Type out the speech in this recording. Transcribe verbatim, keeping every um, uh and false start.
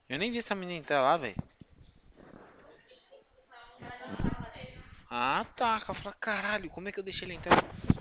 Eu nem vi essa menina entrar lá, velho. Ah, tá. Eu falei, caralho, como é que eu deixei ele entrar?